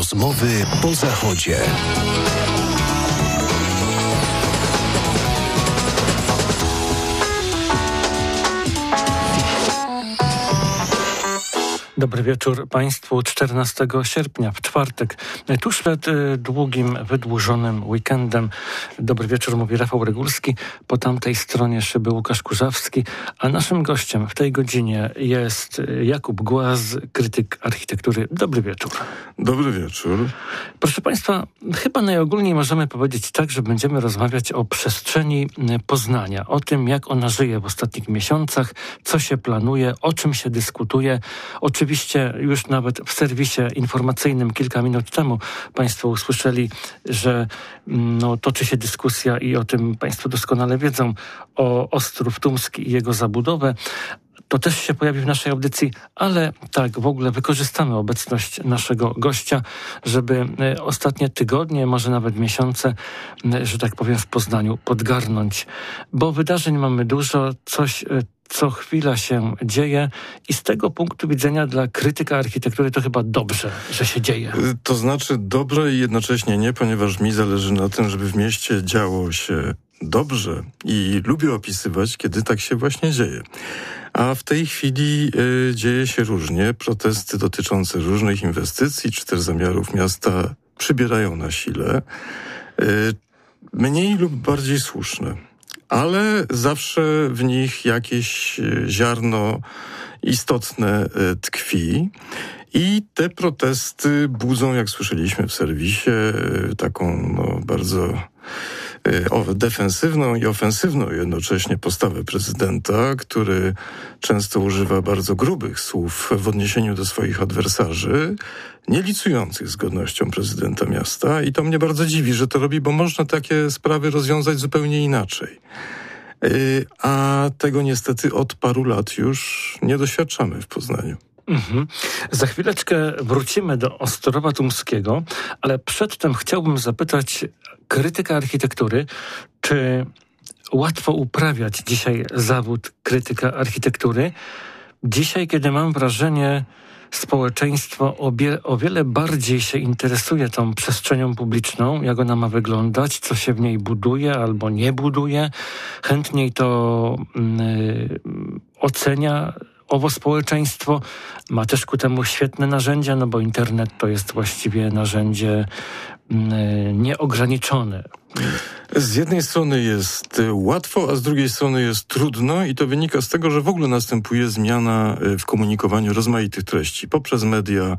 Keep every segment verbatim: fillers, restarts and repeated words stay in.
Rozmowy po Zachodzie. Dobry wieczór Państwu. czternastego sierpnia, w czwartek, tuż przed długim, wydłużonym weekendem. Dobry wieczór, mówi Rafał Regulski. Po tamtej stronie szyby Łukasz Kurzawski. A naszym gościem w tej godzinie jest Jakub Głaz, krytyk architektury. Dobry wieczór. Dobry wieczór. Proszę Państwa, chyba najogólniej możemy powiedzieć tak, że będziemy rozmawiać o przestrzeni Poznania, o tym, jak ona żyje w ostatnich miesiącach, co się planuje, o czym się dyskutuje. Oczywiście już nawet w serwisie informacyjnym kilka minut temu Państwo usłyszeli, że no, toczy się dyskusja i o tym Państwo doskonale wiedzą, o Ostrów Tumski i jego zabudowę. To też się pojawi w naszej audycji, ale tak, w ogóle wykorzystamy obecność naszego gościa, żeby ostatnie tygodnie, może nawet miesiące, że tak powiem, w Poznaniu podgarnąć. Bo wydarzeń mamy dużo, coś co chwila się dzieje i z tego punktu widzenia dla krytyka architektury to chyba dobrze, że się dzieje. To znaczy dobre i jednocześnie nie, ponieważ mi zależy na tym, żeby w mieście działo się dobrze i lubię opisywać, kiedy tak się właśnie dzieje. A w tej chwili y, dzieje się różnie. Protesty dotyczące różnych inwestycji czy też zamiarów miasta przybierają na sile. Y, mniej lub bardziej słuszne. Ale zawsze w nich jakieś ziarno istotne tkwi. I te protesty budzą, jak słyszeliśmy w serwisie, taką no, bardzo o, defensywną i ofensywną jednocześnie postawę prezydenta, który często używa bardzo grubych słów w odniesieniu do swoich adwersarzy, nie licujących z godnością prezydenta miasta. I to mnie bardzo dziwi, że to robi, bo można takie sprawy rozwiązać zupełnie inaczej. A tego niestety od paru lat już nie doświadczamy w Poznaniu. Mhm. Za chwileczkę wrócimy do Ostrowa Tumskiego, ale przedtem chciałbym zapytać krytyka architektury, czy łatwo uprawiać dzisiaj zawód krytyka architektury? Dzisiaj, kiedy mam wrażenie, społeczeństwo o, bie, o wiele bardziej się interesuje tą przestrzenią publiczną, jak ona ma wyglądać, co się w niej buduje albo nie buduje. Chętniej to yy, ocenia owo społeczeństwo. Ma też ku temu świetne narzędzia, no bo internet to jest właściwie narzędzie yy, nieograniczone. Z jednej strony jest łatwo, a z drugiej strony jest trudno i to wynika z tego, że w ogóle następuje zmiana w komunikowaniu rozmaitych treści poprzez media,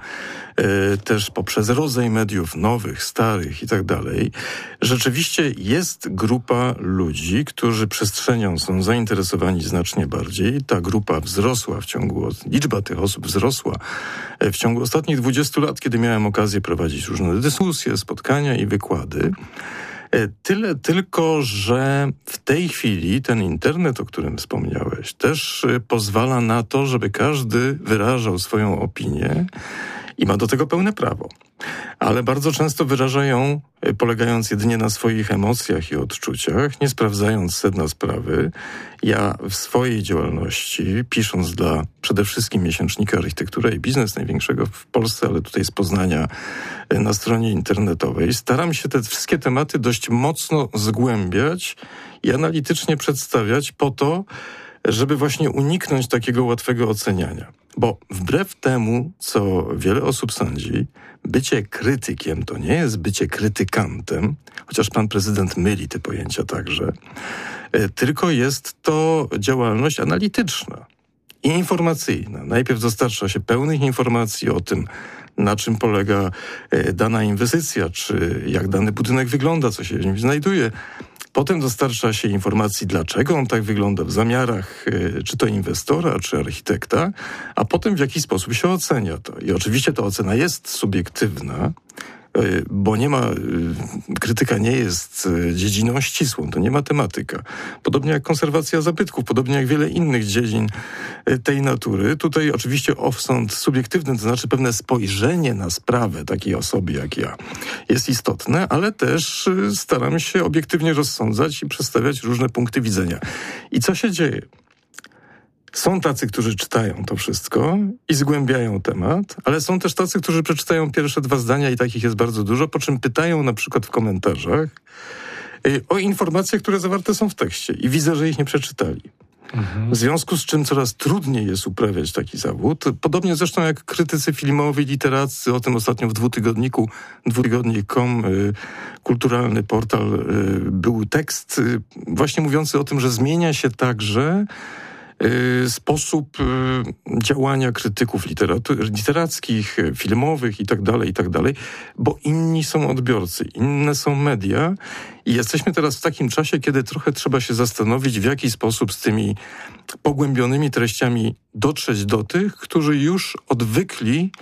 też poprzez rodzaj mediów nowych, starych i tak dalej. Rzeczywiście jest grupa ludzi, którzy przestrzenią są zainteresowani znacznie bardziej. Ta grupa wzrosła w ciągu, liczba tych osób wzrosła w ciągu ostatnich dwudziestu lat, kiedy miałem okazję prowadzić różne dyskusje, spotkania i wykłady. Tyle tylko, że w tej chwili ten internet, o którym wspomniałeś, też pozwala na to, żeby każdy wyrażał swoją opinię i ma do tego pełne prawo. Ale bardzo często wyraża ją, polegając jedynie na swoich emocjach i odczuciach, nie sprawdzając sedna sprawy. Ja w swojej działalności, pisząc dla przede wszystkim miesięcznika Architektura i Biznes, największego w Polsce, ale tutaj z Poznania, na stronie internetowej, staram się te wszystkie tematy dość mocno zgłębiać i analitycznie przedstawiać po to, żeby właśnie uniknąć takiego łatwego oceniania. Bo wbrew temu, co wiele osób sądzi, bycie krytykiem to nie jest bycie krytykantem, chociaż pan prezydent myli te pojęcia także, tylko jest to działalność analityczna i informacyjna. Najpierw dostarcza się pełnych informacji o tym, na czym polega dana inwestycja, czy jak dany budynek wygląda, co się w nim znajduje. Potem dostarcza się informacji, dlaczego on tak wygląda w zamiarach, czy to inwestora, czy architekta, a potem w jaki sposób się ocenia to. I oczywiście ta ocena jest subiektywna, bo nie ma, krytyka nie jest dziedziną ścisłą, to nie matematyka. Podobnie jak konserwacja zabytków, podobnie jak wiele innych dziedzin tej natury. Tutaj oczywiście osąd subiektywny, to znaczy pewne spojrzenie na sprawę takiej osoby jak ja jest istotne, ale też staram się obiektywnie rozsądzać i przedstawiać różne punkty widzenia. I co się dzieje? Są tacy, którzy czytają to wszystko i zgłębiają temat, ale są też tacy, którzy przeczytają pierwsze dwa zdania i takich jest bardzo dużo, po czym pytają na przykład w komentarzach y, o informacje, które zawarte są w tekście i widzę, że ich nie przeczytali. W związku z czym coraz trudniej jest uprawiać taki zawód. Podobnie zresztą jak krytycy filmowi, literacy, o tym ostatnio w dwutygodniku, dwutygodnik kropka com, y, kulturalny portal, y, był tekst y, właśnie mówiący o tym, że zmienia się także y, sposób y, działania krytyków literatu- literackich, filmowych i tak dalej, i tak dalej, bo inni są odbiorcy, inne są media i jesteśmy teraz w takim czasie, kiedy trochę trzeba się zastanowić, w jaki sposób z tymi pogłębionymi treściami dotrzeć do tych, którzy już odwykli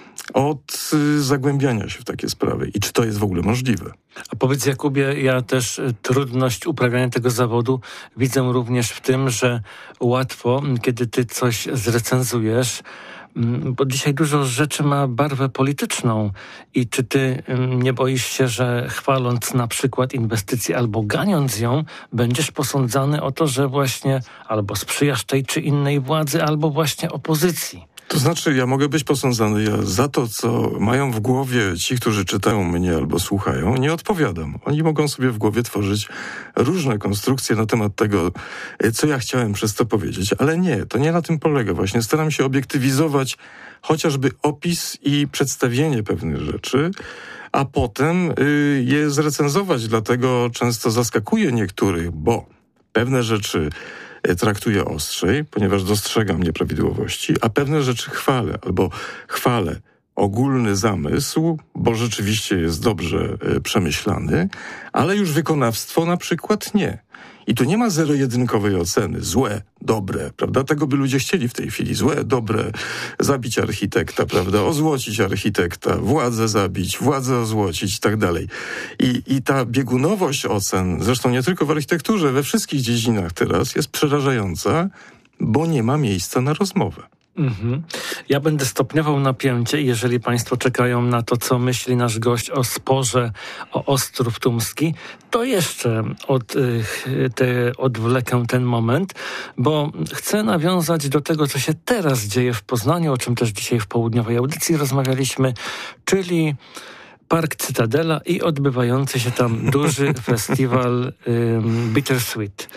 od y, zagłębiania się w takie sprawy i czy to jest w ogóle możliwe. A powiedz, Jakubie, ja też trudność uprawiania tego zawodu widzę również w tym, że łatwo, kiedy ty coś zrecenzujesz, bo dzisiaj dużo rzeczy ma barwę polityczną i czy ty nie boisz się, że chwaląc na przykład inwestycję albo ganiąc ją, będziesz posądzany o to, że właśnie albo sprzyjasz tej czy innej władzy, albo właśnie opozycji? To znaczy, ja mogę być posądzany, ja za to, co mają w głowie ci, którzy czytają mnie albo słuchają, nie odpowiadam. Oni mogą sobie w głowie tworzyć różne konstrukcje na temat tego, co ja chciałem przez to powiedzieć, ale nie, to nie na tym polega. Właśnie staram się obiektywizować chociażby opis i przedstawienie pewnych rzeczy, a potem y, je zrecenzować, dlatego często zaskakuje niektórych, bo pewne rzeczy traktuję ostrzej, ponieważ dostrzegam nieprawidłowości, a pewne rzeczy chwalę, albo chwalę ogólny zamysł, bo rzeczywiście jest dobrze e, przemyślany, ale już wykonawstwo na przykład nie. I tu nie ma zero-jedynkowej oceny. Złe, dobre, prawda? Tego by ludzie chcieli w tej chwili. Złe, dobre, zabić architekta, prawda? Ozłocić architekta, władzę zabić, władzę ozłocić i tak dalej. I, I ta biegunowość ocen, zresztą nie tylko w architekturze, we wszystkich dziedzinach teraz jest przerażająca, bo nie ma miejsca na rozmowę. Mhm. Ja będę stopniował napięcie, jeżeli państwo czekają na to, co myśli nasz gość o sporze o Ostrów Tumski, to jeszcze od, te, odwlekę ten moment, bo chcę nawiązać do tego, co się teraz dzieje w Poznaniu, o czym też dzisiaj w południowej audycji rozmawialiśmy, czyli Park Cytadela i odbywający się tam duży festiwal um, Bittersweet.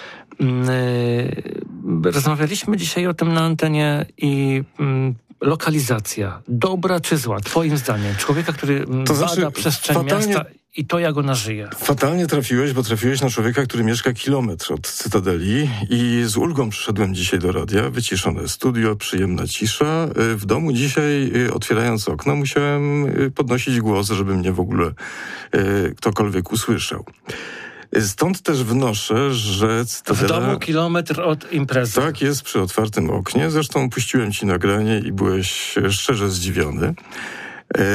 Rozmawialiśmy dzisiaj o tym na antenie i mm, lokalizacja, dobra czy zła, twoim zdaniem, człowieka, który to bada znaczy, przestrzeń fatalnie, miasta i to, jak ona żyje. Fatalnie trafiłeś, bo trafiłeś na człowieka, który mieszka kilometr od Cytadeli i z ulgą przyszedłem dzisiaj do radia, wyciszone studio, przyjemna cisza. W domu dzisiaj, otwierając okno, musiałem podnosić głos, żeby mnie w ogóle ktokolwiek usłyszał. Stąd też wnoszę, że Cytadela... W domu kilometr od imprezy. Tak jest, przy otwartym oknie. Zresztą puściłem ci nagranie i byłeś szczerze zdziwiony. Yy,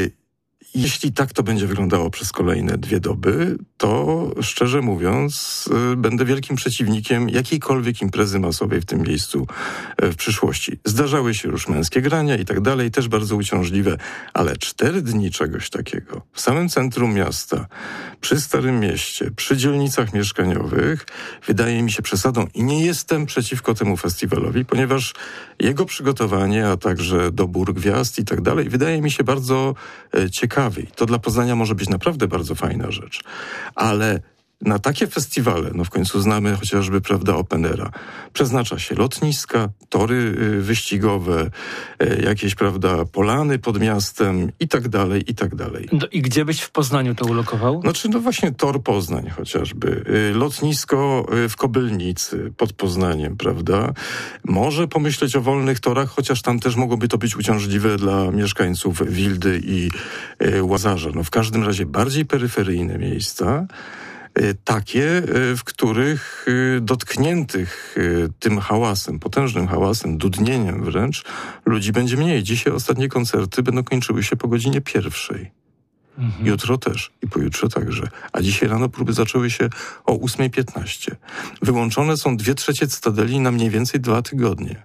Jeśli tak to będzie wyglądało przez kolejne dwie doby, to szczerze mówiąc yy, będę wielkim przeciwnikiem jakiejkolwiek imprezy masowej w tym miejscu yy, w przyszłości. Zdarzały się już męskie grania i tak dalej, też bardzo uciążliwe, ale cztery dni czegoś takiego w samym centrum miasta, przy Starym Mieście, przy dzielnicach mieszkaniowych, wydaje mi się przesadą i nie jestem przeciwko temu festiwalowi, ponieważ jego przygotowanie, a także dobór gwiazd i tak dalej, wydaje mi się bardzo e, ciekawy. I to dla Poznania może być naprawdę bardzo fajna rzecz. Ale na takie festiwale, no w końcu znamy chociażby, prawda, Openera, przeznacza się lotniska, tory y, wyścigowe, y, jakieś, prawda, polany pod miastem i tak dalej, i tak dalej. No i gdzie byś w Poznaniu to ulokował? Znaczy, no właśnie tor Poznań chociażby. Y, lotnisko y, w Kobylnicy pod Poznaniem, prawda? Może pomyśleć o wolnych torach, chociaż tam też mogłoby to być uciążliwe dla mieszkańców Wildy i y, Łazarza. No w każdym razie bardziej peryferyjne miejsca, takie, w których dotkniętych tym hałasem, potężnym hałasem, dudnieniem wręcz, ludzi będzie mniej. Dzisiaj ostatnie koncerty będą kończyły się po godzinie pierwszej. Mhm. Jutro też i pojutrze także. A dzisiaj rano próby zaczęły się o ósma piętnaście. Wyłączone są dwie trzecie Cytadeli na mniej więcej dwa tygodnie.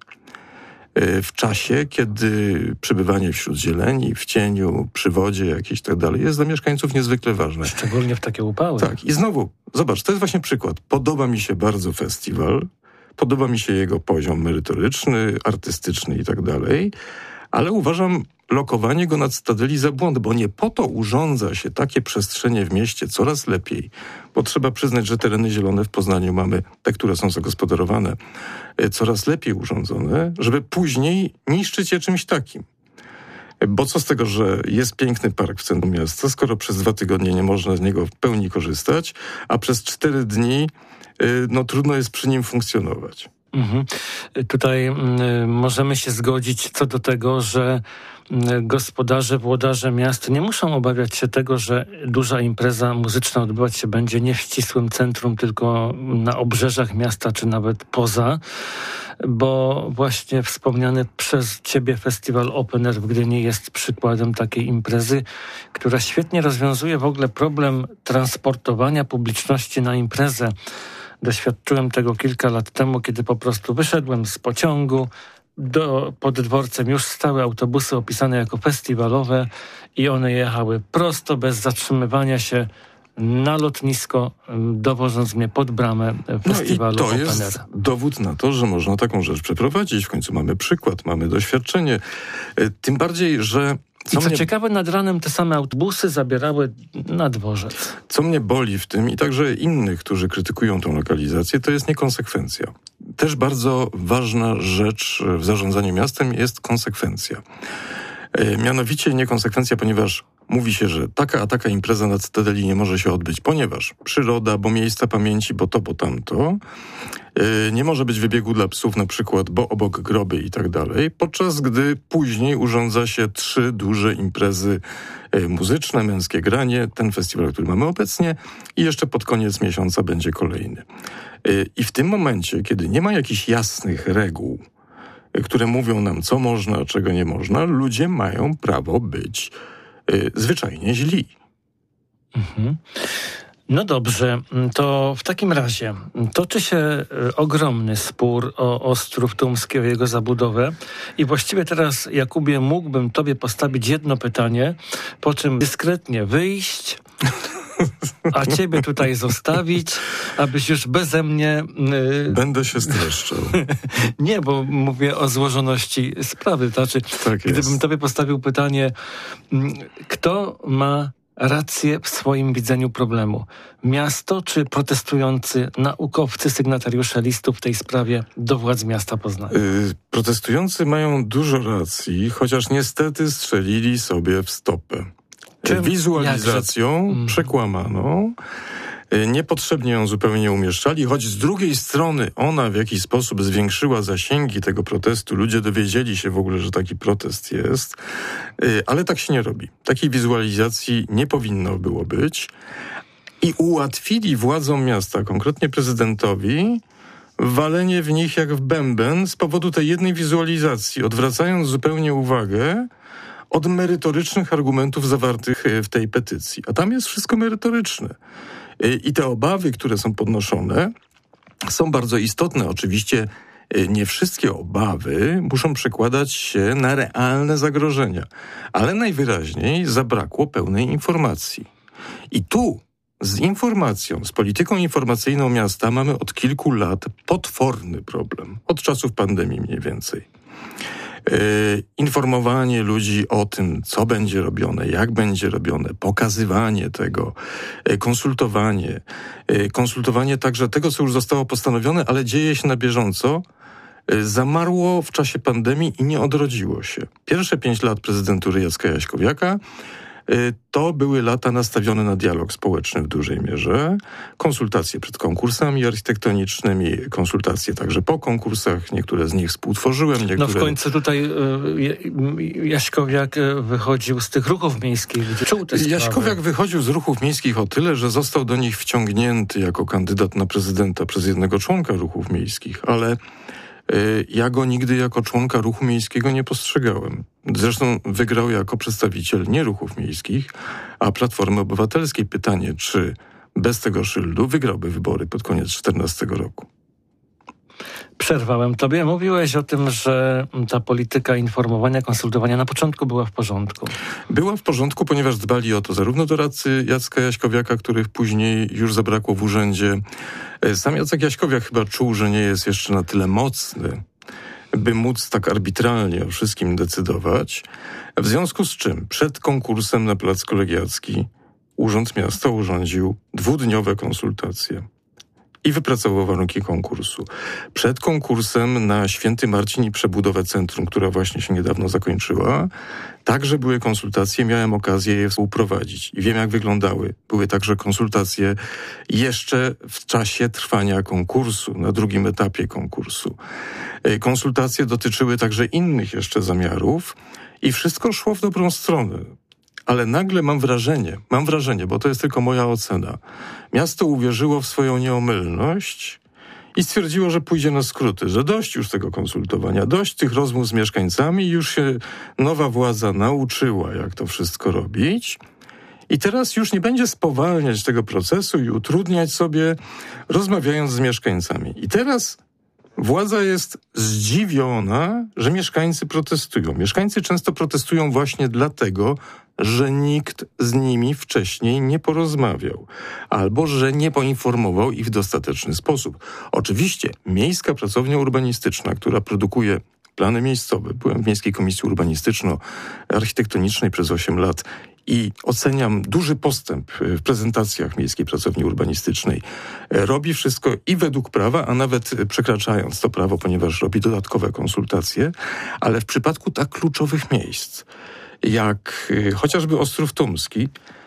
W czasie, kiedy przebywanie wśród zieleni, w cieniu, przy wodzie jakiejś tak dalej jest dla mieszkańców niezwykle ważne. Szczególnie w takie upały. Tak. I znowu, zobacz, to jest właśnie przykład. Podoba mi się bardzo festiwal, Podoba mi się jego poziom merytoryczny, artystyczny i tak dalej, ale uważam lokowanie go na Cytadeli za błąd, bo nie po to urządza się takie przestrzenie w mieście coraz lepiej, bo trzeba przyznać, że tereny zielone w Poznaniu mamy, te, które są zagospodarowane, coraz lepiej urządzone, żeby później niszczyć je czymś takim. Bo co z tego, że jest piękny park w centrum miasta, skoro przez dwa tygodnie nie można z niego w pełni korzystać, a przez cztery dni no, trudno jest przy nim funkcjonować. Mhm. Tutaj y, możemy się zgodzić co do tego, że y, gospodarze, włodarze miast nie muszą obawiać się tego, że duża impreza muzyczna odbywać się będzie nie w ścisłym centrum, tylko na obrzeżach miasta, czy nawet poza, bo właśnie wspomniany przez ciebie festiwal Open Air w Gdyni jest przykładem takiej imprezy, która świetnie rozwiązuje w ogóle problem transportowania publiczności na imprezę. Doświadczyłem tego kilka lat temu, kiedy po prostu wyszedłem z pociągu, do, pod dworcem już stały autobusy opisane jako festiwalowe i one jechały prosto, bez zatrzymywania się na lotnisko, dowożąc mnie pod bramę festiwalu no i to Open Air. jest dowód na to, że można taką rzecz przeprowadzić. W końcu mamy przykład, mamy doświadczenie. Tym bardziej, że Co I co mnie... ciekawe, nad ranem te same autobusy zabierały na dworzec. Co mnie boli w tym i także innych, którzy krytykują tą lokalizację, to jest niekonsekwencja. Też bardzo ważna rzecz w zarządzaniu miastem jest konsekwencja. E, mianowicie niekonsekwencja, ponieważ mówi się, że taka a taka impreza na Cytadeli nie może się odbyć, ponieważ przyroda, bo miejsca pamięci, bo to, bo tamto. E, nie może być wybiegu dla psów na przykład, bo obok groby i tak dalej, podczas gdy później urządza się trzy duże imprezy e, muzyczne, męskie granie, ten festiwal, który mamy obecnie i jeszcze pod koniec miesiąca będzie kolejny. E, I w tym momencie, kiedy nie ma jakichś jasnych reguł, e, które mówią nam, co można, a czego nie można, ludzie mają prawo być e, zwyczajnie źli. Mhm. No dobrze, to w takim razie toczy się ogromny spór o Ostrów Tumski, o jego zabudowę i właściwie teraz, Jakubie, mógłbym tobie postawić jedno pytanie, po czym dyskretnie wyjść, a ciebie tutaj zostawić, abyś już beze mnie... Yy... Będę się streszczał. Nie, bo mówię o złożoności sprawy. Znaczy, tak gdybym tobie postawił pytanie, kto ma rację w swoim widzeniu problemu? Miasto czy protestujący naukowcy, sygnatariusze listu w tej sprawie do władz miasta Poznania? Yy, protestujący mają dużo racji, chociaż niestety strzelili sobie w stopę. Czym? Wizualizacją Jakże? przekłamaną. Yy, niepotrzebnie ją zupełnie umieszczali, choć z drugiej strony ona w jakiś sposób zwiększyła zasięgi tego protestu. Ludzie dowiedzieli się w ogóle, że taki protest jest. Yy, ale tak się nie robi. Takiej wizualizacji nie powinno było być. I ułatwili władzom miasta, konkretnie prezydentowi, walenie w nich jak w bęben z powodu tej jednej wizualizacji, odwracając zupełnie uwagę od merytorycznych argumentów zawartych w tej petycji. A tam jest wszystko merytoryczne. I te obawy, które są podnoszone, są bardzo istotne. Oczywiście nie wszystkie obawy muszą przekładać się na realne zagrożenia, ale najwyraźniej zabrakło pełnej informacji. I tu z informacją, z polityką informacyjną miasta mamy od kilku lat potworny problem. Od czasów pandemii mniej więcej. Yy, informowanie ludzi o tym, co będzie robione, jak będzie robione, pokazywanie tego, yy, konsultowanie, yy, konsultowanie także tego, co już zostało postanowione, ale dzieje się na bieżąco, yy, zamarło w czasie pandemii i nie odrodziło się. Pierwsze pięć lat prezydentury Jacka Jaśkowiaka to były lata nastawione na dialog społeczny w dużej mierze, konsultacje przed konkursami architektonicznymi, konsultacje także po konkursach, niektóre z nich współtworzyłem. Niektóre... No w końcu tutaj y, Jaśkowiak wychodził z tych ruchów miejskich, gdzie czuł te sprawy. Jaśkowiak wychodził z ruchów miejskich o tyle, że został do nich wciągnięty jako kandydat na prezydenta przez jednego członka ruchów miejskich, ale ja go nigdy jako członka ruchu miejskiego nie postrzegałem. Zresztą wygrał jako przedstawiciel nie ruchów miejskich, a Platformy Obywatelskiej. Pytanie, czy bez tego szyldu wygrałby wybory pod koniec czternastego roku. Przerwałem tobie. Mówiłeś o tym, że ta polityka informowania, konsultowania na początku była w porządku. Była w porządku, ponieważ dbali o to zarówno doradcy Jacka Jaśkowiaka, których później już zabrakło w urzędzie. Sam Jacek Jaśkowiak chyba czuł, że nie jest jeszcze na tyle mocny, by móc tak arbitralnie o wszystkim decydować. W związku z czym przed konkursem na Plac Kolegiacki Urząd Miasta urządził dwudniowe konsultacje i wypracował warunki konkursu. Przed konkursem na Święty Marcin i przebudowę centrum, która właśnie się niedawno zakończyła, także były konsultacje, miałem okazję je współprowadzić i wiem, jak wyglądały. Były także konsultacje jeszcze w czasie trwania konkursu, na drugim etapie konkursu. Konsultacje dotyczyły także innych jeszcze zamiarów i wszystko szło w dobrą stronę. Ale nagle mam wrażenie, mam wrażenie, bo to jest tylko moja ocena, miasto uwierzyło w swoją nieomylność i stwierdziło, że pójdzie na skróty, że dość już tego konsultowania, dość tych rozmów z mieszkańcami, już się nowa władza nauczyła, jak to wszystko robić i teraz już nie będzie spowalniać tego procesu i utrudniać sobie, rozmawiając z mieszkańcami. I teraz władza jest zdziwiona, że mieszkańcy protestują. Mieszkańcy często protestują właśnie dlatego, że nikt z nimi wcześniej nie porozmawiał albo że nie poinformował ich w dostateczny sposób. Oczywiście Miejska Pracownia Urbanistyczna, która produkuje plany miejscowe, byłem w Miejskiej Komisji Urbanistyczno-Architektonicznej przez osiem lat i oceniam duży postęp w prezentacjach Miejskiej Pracowni Urbanistycznej. Robi wszystko i według prawa, a nawet przekraczając to prawo, ponieważ robi dodatkowe konsultacje, ale w przypadku tak kluczowych miejsc, jak chociażby Ostrów Tumski,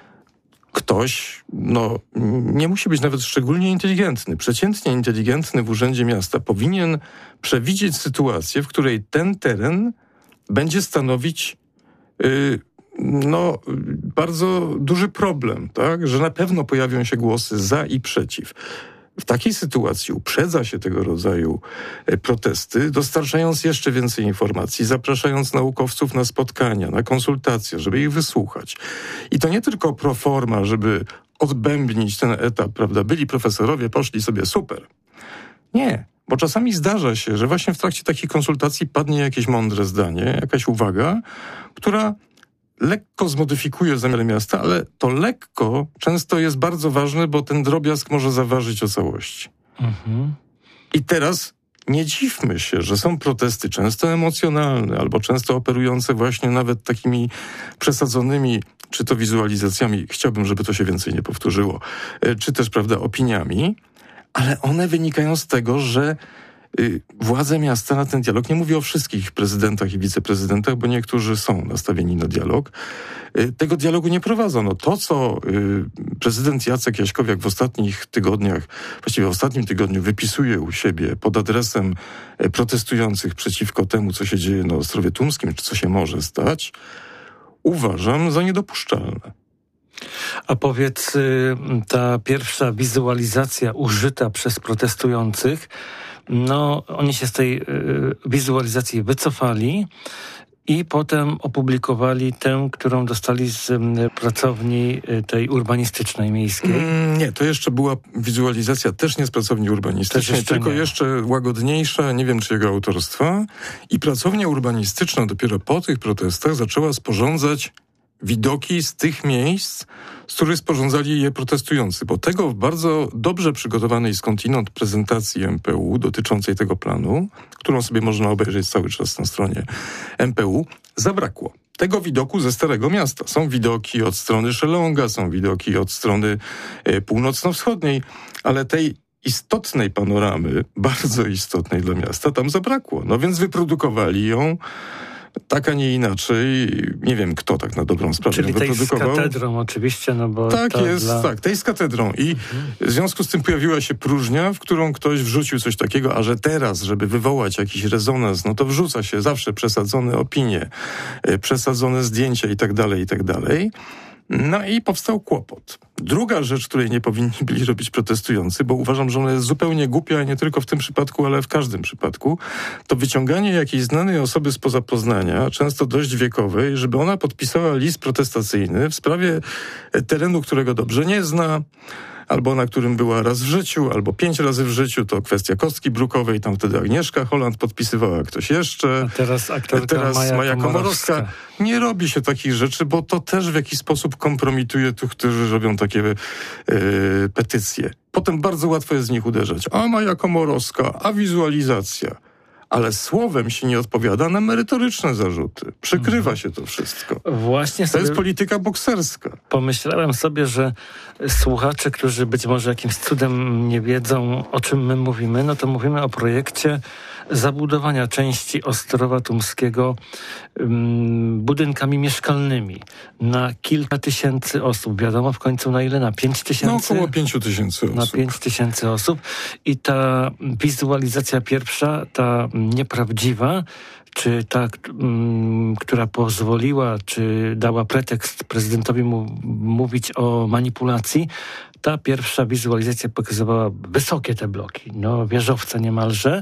ktoś, no, nie musi być nawet szczególnie inteligentny, przeciętnie inteligentny w Urzędzie Miasta powinien przewidzieć sytuację, w której ten teren będzie stanowić yy, no, bardzo duży problem, tak? Że na pewno pojawią się głosy za i przeciw. W takiej sytuacji uprzedza się tego rodzaju protesty, dostarczając jeszcze więcej informacji, zapraszając naukowców na spotkania, na konsultacje, żeby ich wysłuchać. I to nie tylko pro forma, żeby odbębnić ten etap, prawda? Byli profesorowie, poszli sobie, super. Nie, bo czasami zdarza się, że właśnie w trakcie takich konsultacji padnie jakieś mądre zdanie, jakaś uwaga, która lekko zmodyfikuje zamiar miasta, ale to lekko często jest bardzo ważne, bo ten drobiazg może zaważyć o całości. Mhm. I teraz nie dziwmy się, że są protesty często emocjonalne albo często operujące właśnie nawet takimi przesadzonymi, czy to wizualizacjami, chciałbym, żeby to się więcej nie powtórzyło, czy też, prawda, opiniami, ale one wynikają z tego, że władze miasta na ten dialog, nie mówię o wszystkich prezydentach i wiceprezydentach, bo niektórzy są nastawieni na dialog, tego dialogu nie prowadzono. To, co prezydent Jacek Jaśkowiak w ostatnich tygodniach, właściwie w ostatnim tygodniu wypisuje u siebie pod adresem protestujących przeciwko temu, co się dzieje na Ostrowie Tumskim, czy co się może stać, uważam za niedopuszczalne. A powiedz, ta pierwsza wizualizacja użyta przez protestujących, no, oni się z tej y, wizualizacji wycofali i potem opublikowali tę, którą dostali z y, pracowni y, tej urbanistycznej miejskiej. Mm, nie, to jeszcze była wizualizacja też nie z pracowni urbanistycznej, jeszcze tylko nie. jeszcze łagodniejsza, nie wiem czyjego autorstwa. I pracownia urbanistyczna dopiero po tych protestach zaczęła sporządzać widoki z tych miejsc, z których sporządzali je protestujący, bo tego w bardzo dobrze przygotowanej skądinąd prezentacji M P U dotyczącej tego planu, którą sobie można obejrzeć cały czas na stronie M P U, zabrakło. Tego widoku ze Starego Miasta. Są widoki od strony Szelonga, są widoki od strony e, północno-wschodniej, ale tej istotnej panoramy, bardzo istotnej dla miasta, tam zabrakło. No więc wyprodukowali ją tak, a nie inaczej. Nie wiem, kto tak na dobrą sprawę Czyli wyprodukował. tej z katedrą oczywiście, no bo... Tak jest, dla... tak, tej z katedrą. I mhm. w związku z tym pojawiła się próżnia, w którą ktoś wrzucił coś takiego, a że teraz, żeby wywołać jakiś rezonans, no to wrzuca się zawsze przesadzone opinie, przesadzone zdjęcia i tak dalej, i tak dalej. No i powstał kłopot. Druga rzecz, której nie powinni byli robić protestujący, bo uważam, że ona jest zupełnie głupia, nie tylko w tym przypadku, ale w każdym przypadku, to wyciąganie jakiejś znanej osoby spoza Poznania, często dość wiekowej, żeby ona podpisała list protestacyjny w sprawie terenu, którego dobrze nie zna, albo na którym była raz w życiu, albo pięć razy w życiu, to kwestia kostki brukowej, tam wtedy Agnieszka Holland podpisywała, ktoś jeszcze. A teraz aktorka teraz Maja, Maja Komorowska. Komorowska. Nie robi się takich rzeczy, bo to też w jakiś sposób kompromituje tych, którzy robią takie yy, petycje. Potem bardzo łatwo jest z nich uderzać. A Maja Komorowska, a wizualizacja. Ale słowem się nie odpowiada na merytoryczne zarzuty. Przykrywa mhm. się to wszystko. Właśnie to jest polityka bokserska. Pomyślałem sobie, że słuchacze, którzy być może jakimś cudem nie wiedzą, o czym my mówimy, no to mówimy o projekcie zabudowania części Ostrowa Tumskiego um, budynkami mieszkalnymi na kilka tysięcy osób. Wiadomo w końcu na ile? Na pięć tysięcy? No około pięciu tysięcy osób. Na pięć tysięcy osób. I ta wizualizacja pierwsza, ta nieprawdziwa, czy ta, um, która pozwoliła, czy dała pretekst prezydentowi mu, mówić o manipulacji, ta pierwsza wizualizacja pokazywała wysokie te bloki, no wieżowce niemalże,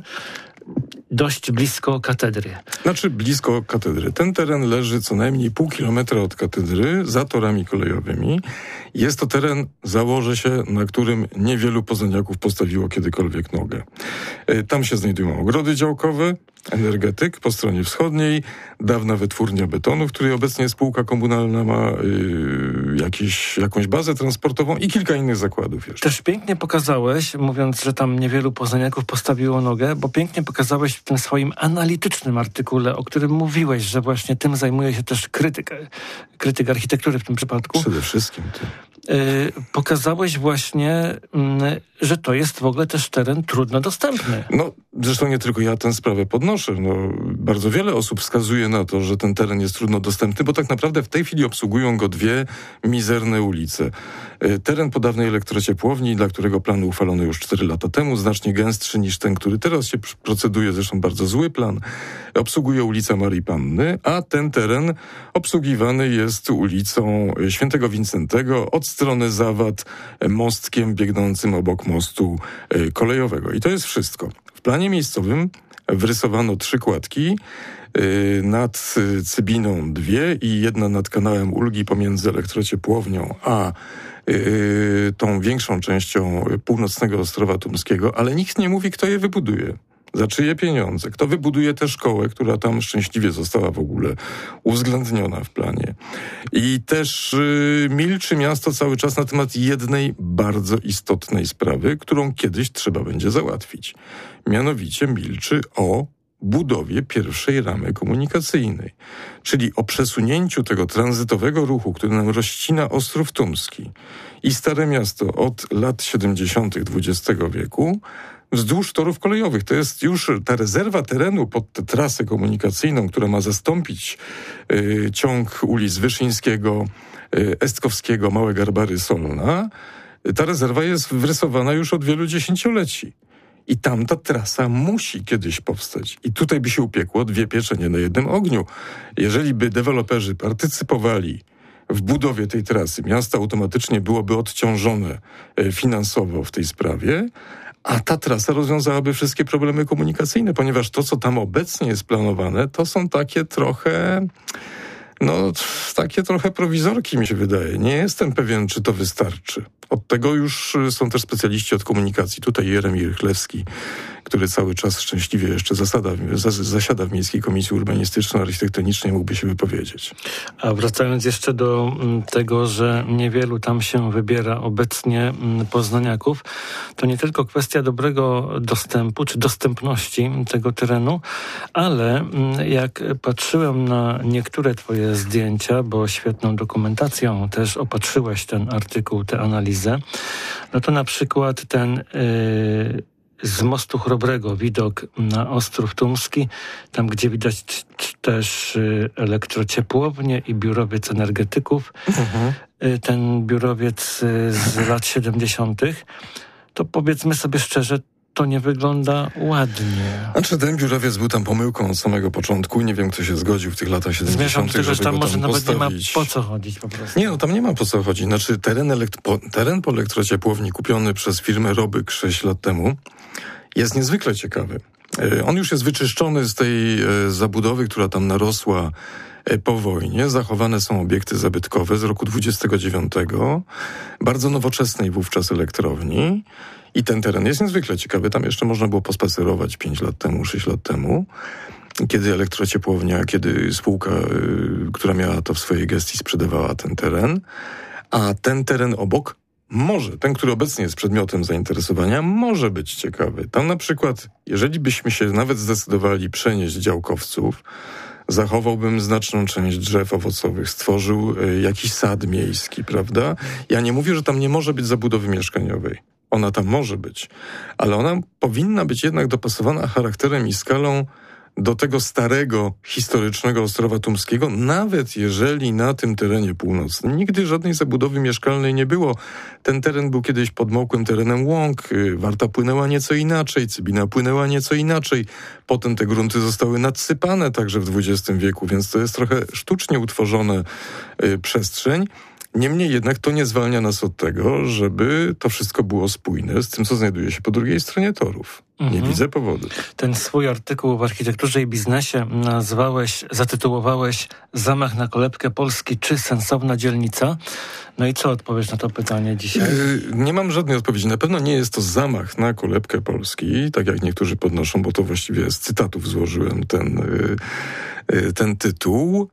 dość blisko katedry. Znaczy blisko katedry. Ten teren leży co najmniej pół kilometra od katedry, za torami kolejowymi. Jest to teren, założę się, na którym niewielu poznaniaków postawiło kiedykolwiek nogę. Tam się znajdują ogrody działkowe, energetyk po stronie wschodniej, dawna wytwórnia betonu, w której obecnie spółka komunalna ma yy, jakiś, jakąś bazę transportową i kilka innych zakładów jeszcze. Też pięknie pokazałeś, mówiąc, że tam niewielu poznaniaków postawiło nogę, bo pięknie pokazałeś w tym swoim analitycznym artykule, o którym mówiłeś, że właśnie tym zajmuje się też krytyk, krytyk architektury w tym przypadku. Przede wszystkim ty. Yy, pokazałeś właśnie, yy, że to jest w ogóle też teren trudno dostępny. No, zresztą nie tylko ja tę sprawę podnoszę. No, bardzo wiele osób wskazuje na to, że ten teren jest trudno dostępny, bo tak naprawdę w tej chwili obsługują go dwie mizerne ulice. Yy, teren po dawnej elektrociepłowni, dla którego plan uchwalono już cztery lata temu, znacznie gęstszy niż ten, który teraz się proceduje, zresztą bardzo zły plan, obsługuje ulica Marii Panny, a ten teren obsługiwany jest ulicą Świętego Wincentego od strony Zawad, mostkiem biegnącym obok mostu kolejowego. I to jest wszystko. W planie miejscowym wrysowano trzy kładki, nad Cybiną dwie i jedna nad kanałem Ulgi pomiędzy elektrociepłownią a tą większą częścią północnego Ostrowa Tumskiego, ale nikt nie mówi, kto je wybuduje. Za czyje pieniądze? Kto wybuduje tę szkołę, która tam szczęśliwie została w ogóle uwzględniona w planie? I też yy, milczy miasto cały czas na temat jednej bardzo istotnej sprawy, którą kiedyś trzeba będzie załatwić. Mianowicie milczy o budowie pierwszej ramy komunikacyjnej, czyli o przesunięciu tego tranzytowego ruchu, który nam rozcina Ostrów Tumski i Stare Miasto od lat siedemdziesiątych dwudziestego wieku wzdłuż torów kolejowych. To jest już ta rezerwa terenu pod tę trasę komunikacyjną, która ma zastąpić y, ciąg ulic Wyszyńskiego, y, Estkowskiego, Małe Garbary, Solna. Ta rezerwa jest wrysowana już od wielu dziesięcioleci. I tam ta trasa musi kiedyś powstać. I tutaj by się upiekło dwie pieczenie na jednym ogniu. Jeżeli by deweloperzy partycypowali w budowie tej trasy, miasto automatycznie byłoby odciążone y, finansowo w tej sprawie, a ta trasa rozwiązałaby wszystkie problemy komunikacyjne, ponieważ to, co tam obecnie jest planowane, to są takie trochę, no, takie trochę prowizorki, mi się wydaje. Nie jestem pewien, czy to wystarczy. Od tego już są też specjaliści od komunikacji. Tutaj Jeremi Rychlewski, który cały czas szczęśliwie jeszcze zasada, zas, zasiada w Miejskiej Komisji Urbanistyczno-Architektonicznej, mógłby się wypowiedzieć. A wracając jeszcze do tego, że niewielu tam się wybiera obecnie poznaniaków, to nie tylko kwestia dobrego dostępu czy dostępności tego terenu, ale jak patrzyłem na niektóre twoje zdjęcia, bo świetną dokumentacją też opatrzyłeś ten artykuł, tę analizę, no to na przykład ten yy, z Mostu Chrobrego widok na Ostrów Tumski, tam gdzie widać też elektrociepłownię i biurowiec energetyków. Mhm. Ten biurowiec z lat siedemdziesiątych. To powiedzmy sobie szczerze, to nie wygląda ładnie. Znaczy ten biurowiec był tam pomyłką od samego początku. Nie wiem, kto się zgodził w tych latach siedemdziesiątych, żeby tego, że tam go może tam nawet postawić. Nie ma po co chodzić po prostu. Nie, no tam nie ma po co chodzić. Znaczy teren, elekt- po, teren po elektrociepłowni kupiony przez firmę Robyk sześć lat temu jest niezwykle ciekawy. On już jest wyczyszczony z tej zabudowy, która tam narosła po wojnie. Zachowane są obiekty zabytkowe z roku dwudziestego dziewiątego, bardzo nowoczesnej wówczas elektrowni. I ten teren jest niezwykle ciekawy. Tam jeszcze można było pospacerować pięć lat temu, sześć lat temu, kiedy elektrociepłownia, kiedy spółka, która miała to w swojej gestii, sprzedawała ten teren. A ten teren obok może, ten, który obecnie jest przedmiotem zainteresowania, może być ciekawy. Tam na przykład, jeżeli byśmy się nawet zdecydowali przenieść działkowców, zachowałbym znaczną część drzew owocowych, stworzył y, jakiś sad miejski, prawda? Ja nie mówię, że tam nie może być zabudowy mieszkaniowej. Ona tam może być, ale ona powinna być jednak dopasowana charakterem i skalą do tego starego, historycznego Ostrowa Tumskiego, nawet jeżeli na tym terenie północnym nigdy żadnej zabudowy mieszkalnej nie było. Ten teren był kiedyś podmokłym terenem łąk, Warta płynęła nieco inaczej, Cybina płynęła nieco inaczej. Potem te grunty zostały nadsypane także w dwudziestym wieku, więc to jest trochę sztucznie utworzona y, przestrzeń. Niemniej jednak to nie zwalnia nas od tego, żeby to wszystko było spójne z tym, co znajduje się po drugiej stronie torów. Mhm. Nie widzę powodu. Ten swój artykuł w Architekturze i Biznesie nazwałeś, zatytułowałeś Zamach na kolebkę Polski czy sensowna dzielnica? No i co odpowiesz na to pytanie dzisiaj? Yy, nie mam żadnej odpowiedzi. Na pewno nie jest to zamach na kolebkę Polski, tak jak niektórzy podnoszą, bo to właściwie z cytatów złożyłem ten, yy, yy, ten tytuł.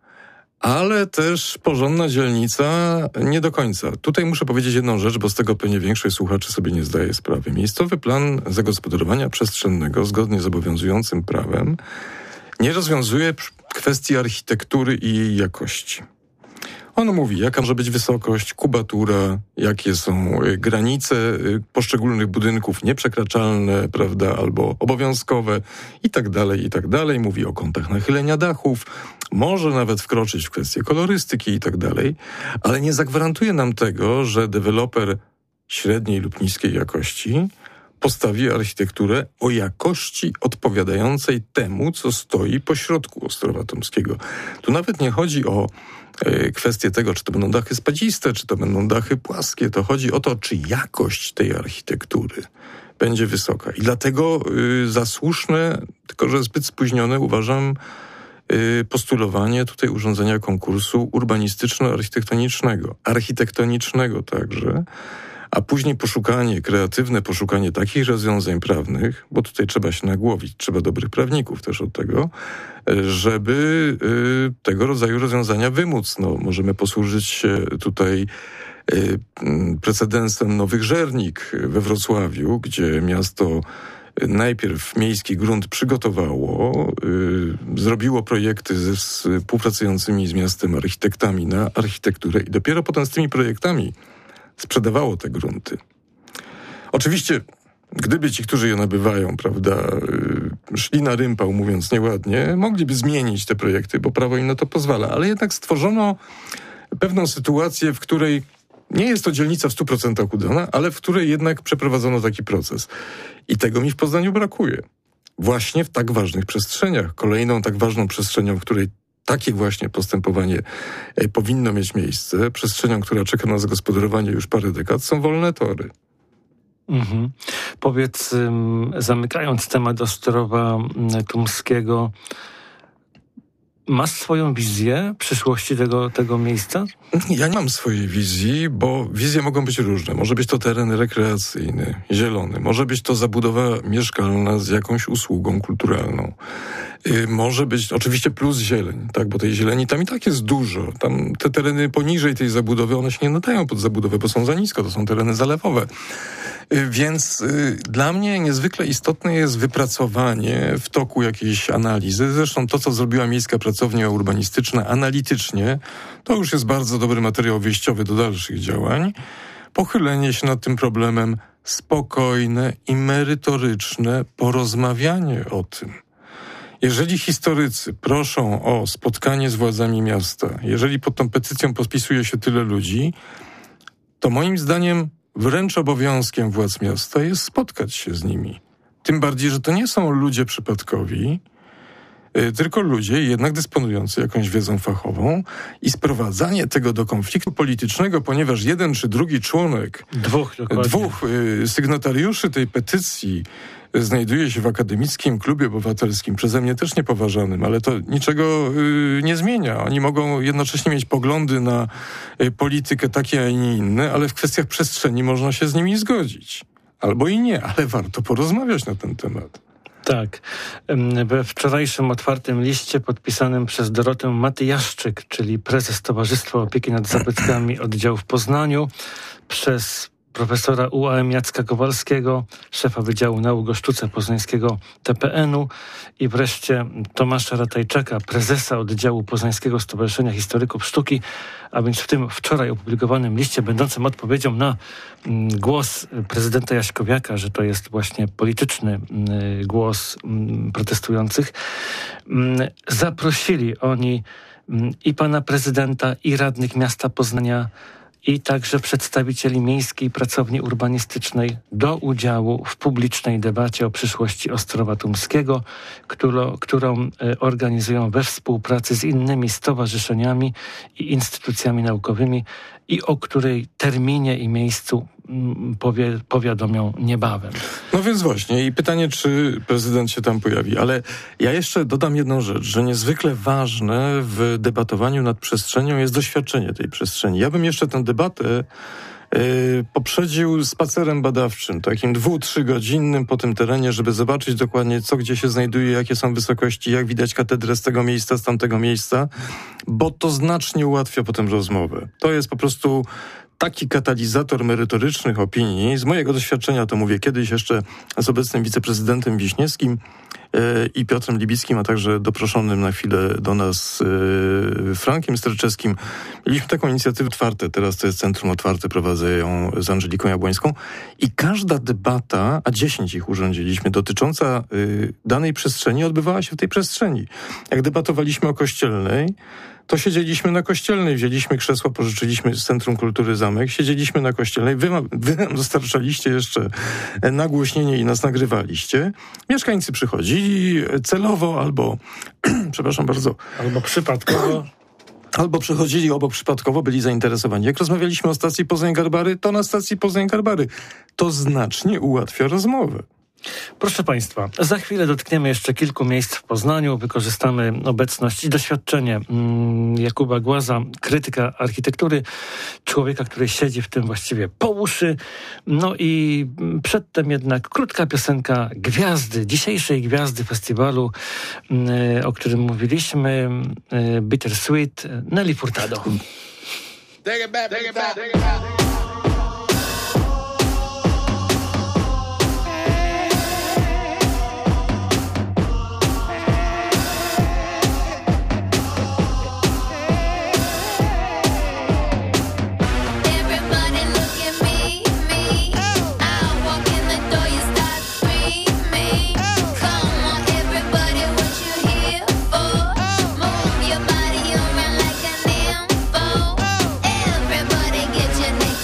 Ale też porządna dzielnica nie do końca. Tutaj muszę powiedzieć jedną rzecz, bo z tego pewnie większość słuchaczy sobie nie zdaje sprawy. Miejscowy plan zagospodarowania przestrzennego, zgodnie z obowiązującym prawem, nie rozwiązuje kwestii architektury i jej jakości. On mówi, jaka może być wysokość, kubatura, jakie są granice poszczególnych budynków nieprzekraczalne, prawda, albo obowiązkowe i tak dalej, i tak dalej. Mówi o kątach nachylenia dachów, może nawet wkroczyć w kwestię kolorystyki i tak dalej, ale nie zagwarantuje nam tego, że deweloper średniej lub niskiej jakości postawi architekturę o jakości odpowiadającej temu, co stoi pośrodku Ostrowa Tumskiego. Tu nawet nie chodzi o e, kwestię tego, czy to będą dachy spadziste, czy to będą dachy płaskie. To chodzi o to, czy jakość tej architektury będzie wysoka. I dlatego y, za słuszne, tylko że zbyt spóźnione, uważam y, postulowanie tutaj urządzenia konkursu urbanistyczno-architektonicznego. Architektonicznego także, a później poszukanie, kreatywne poszukanie takich rozwiązań prawnych, bo tutaj trzeba się nagłowić, trzeba dobrych prawników też od tego, żeby y, tego rodzaju rozwiązania wymóc. No, możemy posłużyć się tutaj y, precedensem Nowych Żernik we Wrocławiu, gdzie miasto najpierw miejski grunt przygotowało, y, zrobiło projekty ze współpracującymi z miastem architektami na architekturę i dopiero potem z tymi projektami sprzedawało te grunty. Oczywiście, gdyby ci, którzy je nabywają, prawda, szli na rympał, mówiąc nieładnie, mogliby zmienić te projekty, bo prawo im na to pozwala, ale jednak stworzono pewną sytuację, w której nie jest to dzielnica w stu procentach udana, ale w której jednak przeprowadzono taki proces. I tego mi w Poznaniu brakuje. Właśnie w tak ważnych przestrzeniach. Kolejną tak ważną przestrzenią, w której takie właśnie postępowanie powinno mieć miejsce, przestrzenią, która czeka na zagospodarowanie już parę dekad, są wolne tory. Mhm. Powiedz, um, zamykając temat Ostrowa Tumskiego, masz swoją wizję przyszłości tego, tego miejsca? Ja nie mam swojej wizji, bo wizje mogą być różne. Może być to teren rekreacyjny, zielony. Może być to zabudowa mieszkalna z jakąś usługą kulturalną. Yy, może być oczywiście plus zieleń, tak, bo tej zieleni tam i tak jest dużo. Tam te tereny poniżej tej zabudowy, one się nie nadają pod zabudowę, bo są za nisko, to są tereny zalewowe. Yy, więc yy, dla mnie niezwykle istotne jest wypracowanie w toku jakiejś analizy. Zresztą to, co zrobiła Miejska Pracownia Urbanistyczna analitycznie, to już jest bardzo dobry materiał wyjściowy do dalszych działań. Pochylenie się nad tym problemem, spokojne i merytoryczne porozmawianie o tym. Jeżeli historycy proszą o spotkanie z władzami miasta, jeżeli pod tą petycją podpisuje się tyle ludzi, to moim zdaniem wręcz obowiązkiem władz miasta jest spotkać się z nimi. Tym bardziej, że to nie są ludzie przypadkowi. tylko ludzie jednak dysponujący jakąś wiedzą fachową i sprowadzanie tego do konfliktu politycznego, ponieważ jeden czy drugi członek, dwóch, dwóch y, sygnatariuszy tej petycji znajduje się w akademickim klubie obywatelskim, przeze mnie też niepoważanym, ale to niczego y, nie zmienia. Oni mogą jednocześnie mieć poglądy na y, politykę takie, a nie inne, ale w kwestiach przestrzeni można się z nimi zgodzić. Albo i nie, ale warto porozmawiać na ten temat. Tak. We wczorajszym otwartym liście podpisanym przez Dorotę Matyjaszczyk, czyli prezes Towarzystwa Opieki nad Zabytkami Oddziału w Poznaniu, przez profesora U A M Jacka Kowalskiego, szefa Wydziału Nauk o Sztuce Poznańskiego T P N-u i wreszcie Tomasza Ratajczaka, prezesa Oddziału Poznańskiego Stowarzyszenia Historyków Sztuki, a więc w tym wczoraj opublikowanym liście będącym odpowiedzią na mm, głos prezydenta Jaśkowiaka, że to jest właśnie polityczny mm, głos mm, protestujących, mm, zaprosili oni mm, i pana prezydenta, i radnych miasta Poznania, i także przedstawicieli Miejskiej Pracowni Urbanistycznej do udziału w publicznej debacie o przyszłości Ostrowa Tumskiego, którą, którą organizują we współpracy z innymi stowarzyszeniami i instytucjami naukowymi i o której terminie i miejscu powie, powiadomią niebawem. No więc właśnie i pytanie, czy prezydent się tam pojawi. Ale ja jeszcze dodam jedną rzecz, że niezwykle ważne w debatowaniu nad przestrzenią jest doświadczenie tej przestrzeni. Ja bym jeszcze tę debatę Yy, poprzedził spacerem badawczym, takim dwu, trzygodzinnym po tym terenie, żeby zobaczyć dokładnie, co gdzie się znajduje, jakie są wysokości, jak widać katedrę z tego miejsca, z tamtego miejsca, bo to znacznie ułatwia potem rozmowę. To jest po prostu taki katalizator merytorycznych opinii. Z mojego doświadczenia to mówię kiedyś jeszcze z obecnym wiceprezydentem Wiśniewskim yy, i Piotrem Libickim, a także doproszonym na chwilę do nas yy, Frankiem Sterczewskim. Mieliśmy taką inicjatywę Otwarte, teraz to jest Centrum Otwarte, prowadzę ją z Angeliką Jabłońską i każda debata, a dziesięć ich urządziliśmy, dotycząca yy, danej przestrzeni odbywała się w tej przestrzeni. Jak debatowaliśmy o Kościelnej, to siedzieliśmy na Kościelnej, wzięliśmy krzesła, pożyczyliśmy z Centrum Kultury Zamek, siedzieliśmy na Kościelnej, wy, wy nam dostarczaliście jeszcze nagłośnienie i nas nagrywaliście. Mieszkańcy przychodzili celowo albo, przepraszam bardzo, albo przypadkowo, albo przechodzili obok przypadkowo, byli zainteresowani. Jak rozmawialiśmy o stacji Poznań-Garbary, to na stacji Poznań-Garbary. To znacznie ułatwia rozmowę. Proszę Państwa, za chwilę dotkniemy jeszcze kilku miejsc w Poznaniu. Wykorzystamy obecność i doświadczenie mm, Jakuba Głaza, krytyka architektury, człowieka, który siedzi w tym właściwie po uszy. No i przedtem jednak krótka piosenka gwiazdy, dzisiejszej gwiazdy festiwalu, y, o którym mówiliśmy, y, Bittersweet, Nelly Furtado. Take it back, take it back, take it back. Your body around like an info. Everybody get your naked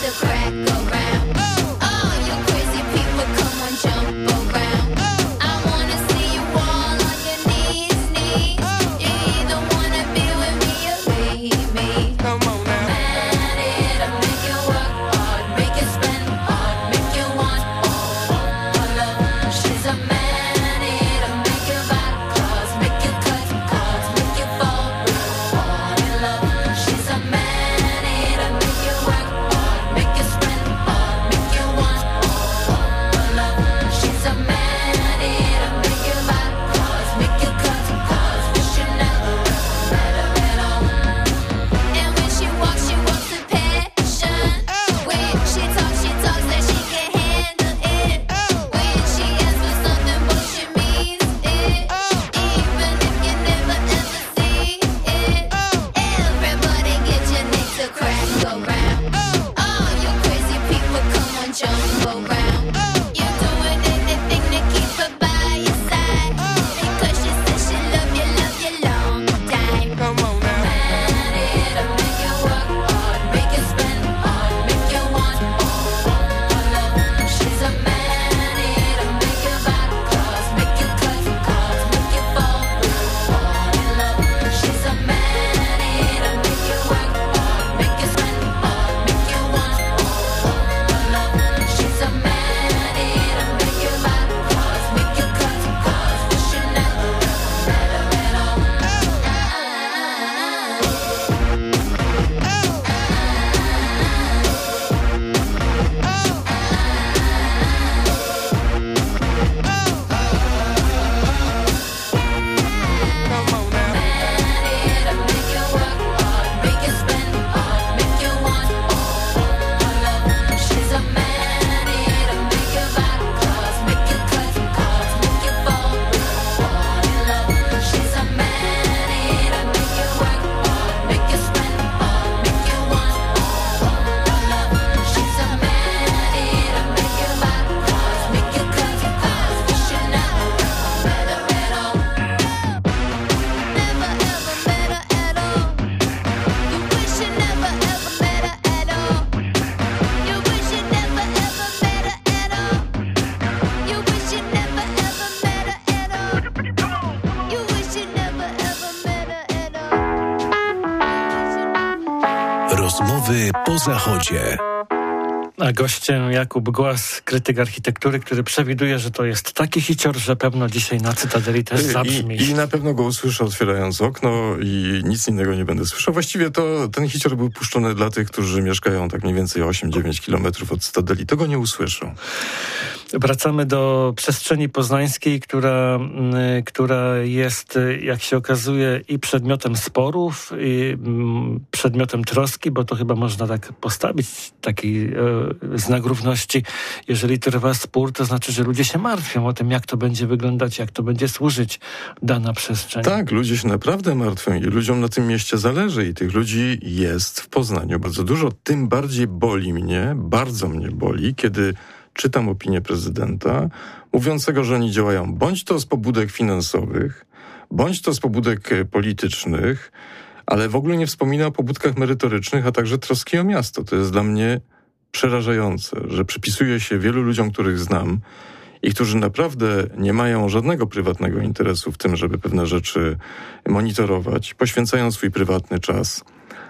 Rozmowy po Zachodzie. A gościem Jakub Głaz, krytyk architektury, który przewiduje, że to jest taki hicior, że pewno dzisiaj na Cytadeli też zabrzmi. I, I na pewno go usłyszę otwierając okno i nic innego nie będę słyszał. Właściwie to ten hicior był puszczony dla tych, którzy mieszkają tak mniej więcej osiem dziewięć kilometrów od Cytadeli. To go nie usłyszą. Wracamy do przestrzeni poznańskiej, która, która jest, jak się okazuje, i przedmiotem sporów, i przedmiotem troski, bo to chyba można tak postawić, taki e, znak równości. Jeżeli trwa spór, to znaczy, że ludzie się martwią o tym, jak to będzie wyglądać, jak to będzie służyć dana przestrzeń. Tak, ludzie się naprawdę martwią i ludziom na tym mieście zależy i tych ludzi jest w Poznaniu bardzo dużo. Tym bardziej boli mnie, bardzo mnie boli, kiedy czytam opinię prezydenta, mówiącego, że oni działają bądź to z pobudek finansowych, bądź to z pobudek politycznych, ale w ogóle nie wspomina o pobudkach merytorycznych, a także troski o miasto. To jest dla mnie przerażające, że przypisuje się wielu ludziom, których znam i którzy naprawdę nie mają żadnego prywatnego interesu w tym, żeby pewne rzeczy monitorować, poświęcają swój prywatny czas,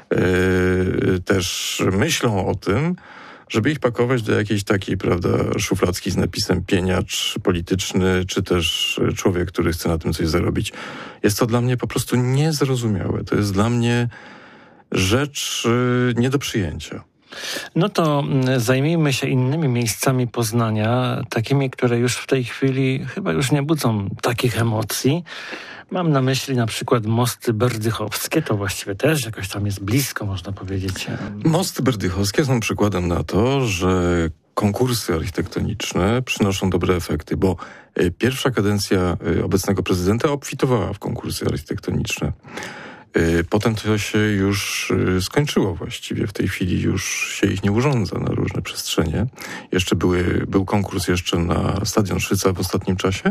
yy, też myślą o tym, żeby ich pakować do jakiejś takiej, prawda, szufladki z napisem pieniacz polityczny, czy też człowiek, który chce na tym coś zarobić. Jest to dla mnie po prostu niezrozumiałe. To jest dla mnie rzecz yy, nie do przyjęcia. No to zajmijmy się innymi miejscami Poznania, takimi, które już w tej chwili chyba już nie budzą takich emocji. Mam na myśli na przykład mosty berdychowskie, to właściwie też jakoś tam jest blisko, można powiedzieć. Mosty berdychowskie są przykładem na to, że konkursy architektoniczne przynoszą dobre efekty, bo pierwsza kadencja obecnego prezydenta obfitowała w konkursy architektoniczne. Potem to się już skończyło właściwie. W tej chwili już się ich nie urządza na różne przestrzenie. Jeszcze były, był konkurs jeszcze na Stadion Szyca w ostatnim czasie,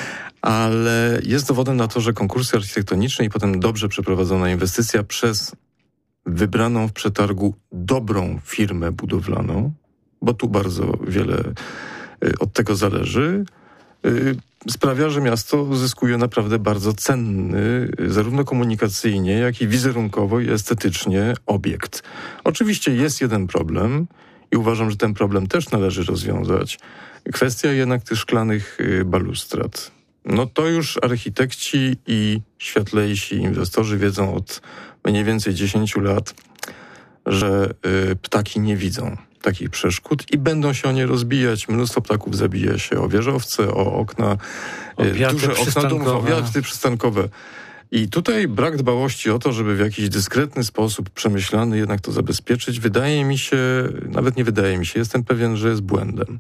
ale jest dowodem na to, że konkursy architektoniczne i potem dobrze przeprowadzona inwestycja przez wybraną w przetargu dobrą firmę budowlaną, bo tu bardzo wiele od tego zależy, sprawia, że miasto zyskuje naprawdę bardzo cenny, zarówno komunikacyjnie, jak i wizerunkowo i estetycznie obiekt. Oczywiście jest jeden problem i uważam, że ten problem też należy rozwiązać. Kwestia jednak tych szklanych balustrad. No to już architekci i światlejsi inwestorzy wiedzą od mniej więcej dziesięciu lat, że ptaki nie widzą takich przeszkód i będą się o nie rozbijać. Mnóstwo ptaków zabija się o wieżowce, o okna, o duże okna domów, o wiaty przystankowe. I tutaj brak dbałości o to, żeby w jakiś dyskretny sposób, przemyślany jednak to zabezpieczyć, wydaje mi się, nawet nie wydaje mi się, jestem pewien, że jest błędem.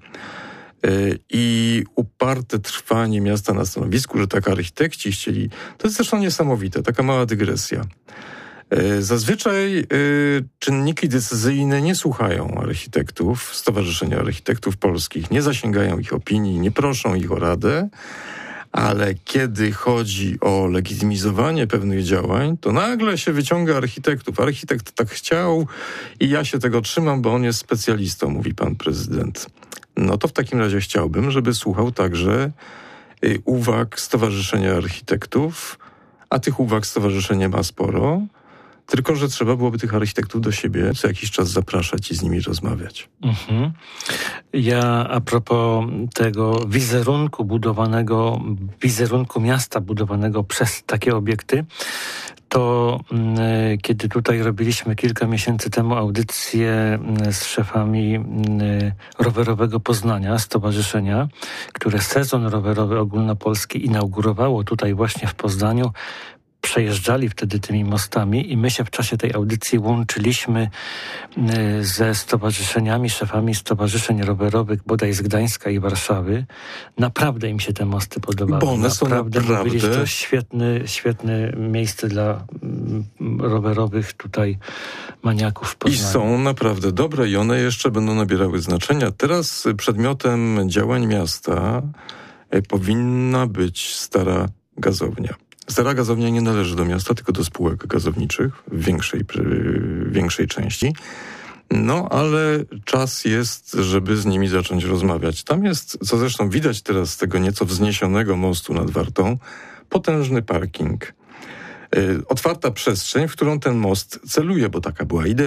I uparte trwanie miasta na stanowisku, że tak architekci chcieli, to jest zresztą niesamowite, taka mała dygresja. Zazwyczaj y, czynniki decyzyjne nie słuchają architektów, Stowarzyszenia Architektów Polskich, nie zasięgają ich opinii, nie proszą ich o radę, ale kiedy chodzi o legitymizowanie pewnych działań, to nagle się wyciąga architektów. Architekt tak chciał i ja się tego trzymam, bo on jest specjalistą, mówi pan prezydent. No to w takim razie chciałbym, żeby słuchał także y, uwag Stowarzyszenia Architektów, a tych uwag stowarzyszenie ma sporo. Tylko że trzeba byłoby tych architektów do siebie co jakiś czas zapraszać i z nimi rozmawiać. Mhm. Ja a propos tego wizerunku budowanego, wizerunku miasta budowanego przez takie obiekty, to y, kiedy tutaj robiliśmy kilka miesięcy temu audycję y, z szefami y, rowerowego Poznania, stowarzyszenia, które sezon rowerowy ogólnopolski inaugurowało tutaj właśnie w Poznaniu, przejeżdżali wtedy tymi mostami i my się w czasie tej audycji łączyliśmy ze stowarzyszeniami, szefami stowarzyszeń rowerowych, bodaj z Gdańska i Warszawy. Naprawdę im się te mosty podobały. Bo one są naprawdę... Mówili, że to świetne, świetne miejsce dla rowerowych tutaj maniaków w Poznaniu. I są naprawdę dobre i one jeszcze będą nabierały znaczenia. Teraz przedmiotem działań miasta powinna być stara gazownia. Stara gazownia nie należy do miasta, tylko do spółek gazowniczych w większej, w większej części. No, ale czas jest, żeby z nimi zacząć rozmawiać. Tam jest, co zresztą widać teraz z tego nieco wzniesionego mostu nad Wartą, potężny parking. Yy, otwarta przestrzeń, w którą ten most celuje, bo taka była idea.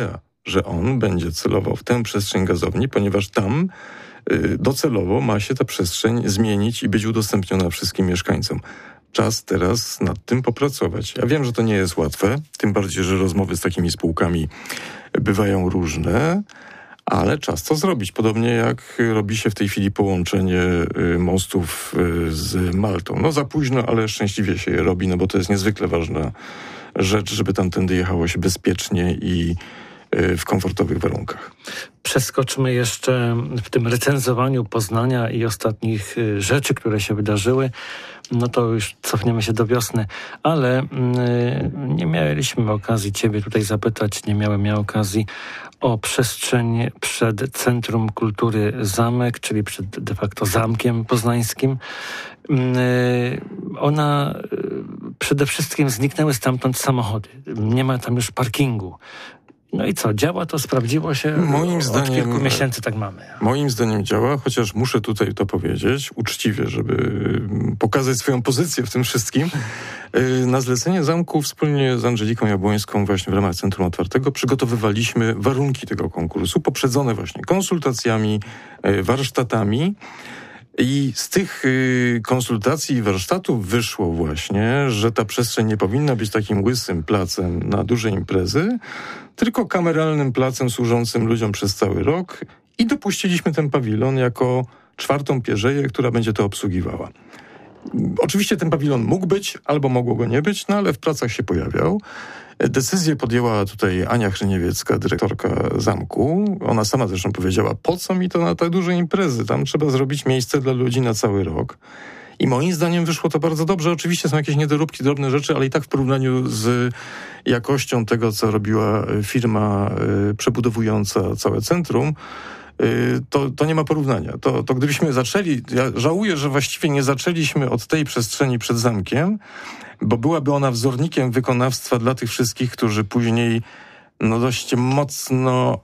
że on będzie celował w tę przestrzeń gazowni, ponieważ tam y, docelowo ma się ta przestrzeń zmienić i być udostępniona wszystkim mieszkańcom. Czas teraz nad tym popracować. Ja wiem, że to nie jest łatwe, tym bardziej, że rozmowy z takimi spółkami bywają różne, ale czas to zrobić. Podobnie jak robi się w tej chwili połączenie mostów z Maltą. No za późno, ale szczęśliwie się je robi, no bo to jest niezwykle ważna rzecz, żeby tamtędy jechało się bezpiecznie i w komfortowych warunkach. Przeskoczmy jeszcze w tym recenzowaniu Poznania i ostatnich rzeczy, które się wydarzyły. No to już cofniemy się do wiosny, ale y, nie mieliśmy okazji ciebie tutaj zapytać, nie miałem ja okazji o przestrzeń przed Centrum Kultury Zamek, czyli przed de facto Zamkiem Poznańskim. Y, ona y, przede wszystkim zniknęły stamtąd samochody. Nie ma tam już parkingu. No i co, działa to? Sprawdziło się? Moim Od zdaniem, kilku miesięcy tak mamy. Moim zdaniem działa, chociaż muszę tutaj to powiedzieć uczciwie, żeby pokazać swoją pozycję w tym wszystkim. Na zlecenie zamku wspólnie z Angeliką Jabłońską właśnie w ramach Centrum Otwartego przygotowywaliśmy warunki tego konkursu, poprzedzone właśnie konsultacjami, warsztatami. I z tych y, konsultacji i warsztatów wyszło właśnie, że ta przestrzeń nie powinna być takim łysym placem na duże imprezy, tylko kameralnym placem służącym ludziom przez cały rok i dopuściliśmy ten pawilon jako czwartą pierzeję, która będzie to obsługiwała. Oczywiście ten pawilon mógł być, albo mogło go nie być, no ale w pracach się pojawiał. Decyzję podjęła tutaj Ania Chryniewiecka, dyrektorka zamku. Ona sama zresztą powiedziała, po co mi to na tak duże imprezy? Tam trzeba zrobić miejsce dla ludzi na cały rok. I moim zdaniem wyszło to bardzo dobrze. Oczywiście są jakieś niedoróbki, drobne rzeczy, ale i tak w porównaniu z jakością tego, co robiła firma y, przebudowująca całe centrum, y, to, to nie ma porównania. To, to gdybyśmy zaczęli, ja żałuję, że właściwie nie zaczęliśmy od tej przestrzeni przed zamkiem, bo byłaby ona wzornikiem wykonawstwa dla tych wszystkich, którzy później no dość mocno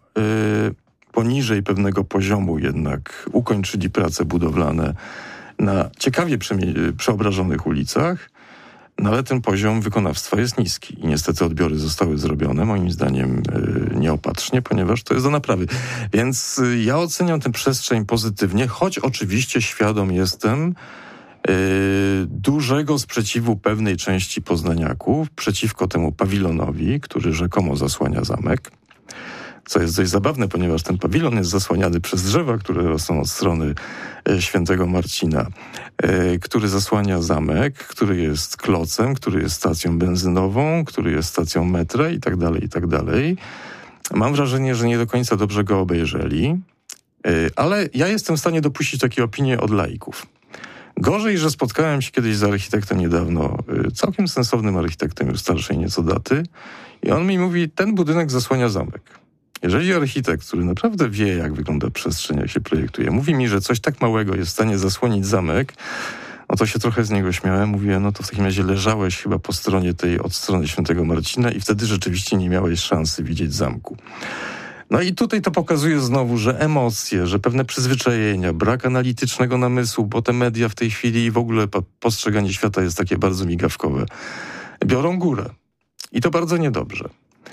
y, poniżej pewnego poziomu jednak ukończyli prace budowlane na ciekawie przemie- przeobrażonych ulicach, no ale ten poziom wykonawstwa jest niski i niestety odbiory zostały zrobione, moim zdaniem y, nieopatrznie, ponieważ to jest do naprawy. Więc y, ja oceniam tę przestrzeń pozytywnie, choć oczywiście świadom jestem Yy, dużego sprzeciwu pewnej części poznaniaków przeciwko temu pawilonowi, który rzekomo zasłania zamek. Co jest dość zabawne, ponieważ ten pawilon jest zasłaniany przez drzewa, które rosną od strony e, Świętego Marcina, e, który zasłania zamek, który jest klocem, który jest stacją benzynową, który jest stacją metra i tak dalej, i tak dalej. Mam wrażenie, że nie do końca dobrze go obejrzeli, e, ale ja jestem w stanie dopuścić takie opinie od laików. Gorzej, że spotkałem się kiedyś z architektem niedawno, całkiem sensownym architektem już starszej nieco daty i on mi mówi, ten budynek zasłania zamek. Jeżeli architekt, który naprawdę wie, jak wygląda przestrzeń, jak się projektuje, mówi mi, że coś tak małego jest w stanie zasłonić zamek, no to się trochę z niego śmiałem. Mówię, no to w takim razie leżałeś chyba po stronie tej od strony Świętego Marcina i wtedy rzeczywiście nie miałeś szansy widzieć zamku. No i tutaj to pokazuje znowu, że emocje, że pewne przyzwyczajenia, brak analitycznego namysłu, bo te media w tej chwili i w ogóle postrzeganie świata jest takie bardzo migawkowe, biorą górę. I to bardzo niedobrze.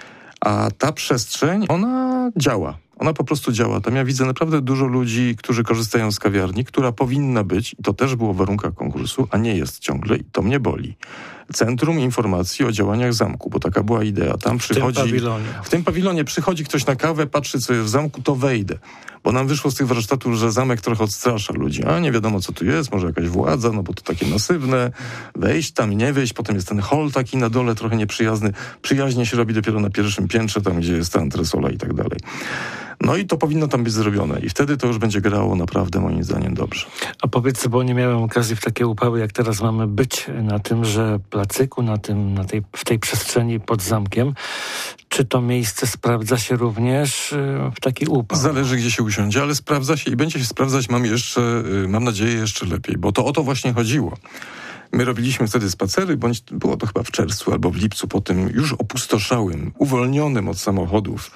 A ta przestrzeń, ona działa. Ona po prostu działa. Tam ja widzę naprawdę dużo ludzi, którzy korzystają z kawiarni, która powinna być, i to też było w warunkach konkursu, a nie jest ciągle i to mnie boli. Centrum Informacji o Działaniach Zamku, bo taka była idea. Tam przychodzi, w tym pawilonie. W tym pawilonie przychodzi ktoś na kawę, patrzy, co jest w zamku, to wejdę. Bo nam wyszło z tych warsztatów, że zamek trochę odstrasza ludzi. A nie wiadomo, co tu jest, może jakaś władza, no bo to takie masywne. Wejść tam, nie wejść, potem jest ten hol taki na dole, trochę nieprzyjazny. Przyjaźnie się robi dopiero na pierwszym piętrze, tam gdzie jest ta antresola i tak dalej. No i to powinno tam być zrobione. I wtedy to już będzie grało naprawdę, moim zdaniem, dobrze. A powiedz, bo nie miałem okazji w takie upały, jak teraz mamy być na tymże placyku, na tym, na tej, w tej przestrzeni pod zamkiem. Czy to miejsce sprawdza się również w taki upał? Zależy, gdzie się usiądzie, ale sprawdza się i będzie się sprawdzać, mam jeszcze, mam nadzieję, jeszcze lepiej, bo to o to właśnie chodziło. My robiliśmy wtedy spacery, bądź było to chyba w czerwcu albo w lipcu, po tym już opustoszałym, uwolnionym od samochodów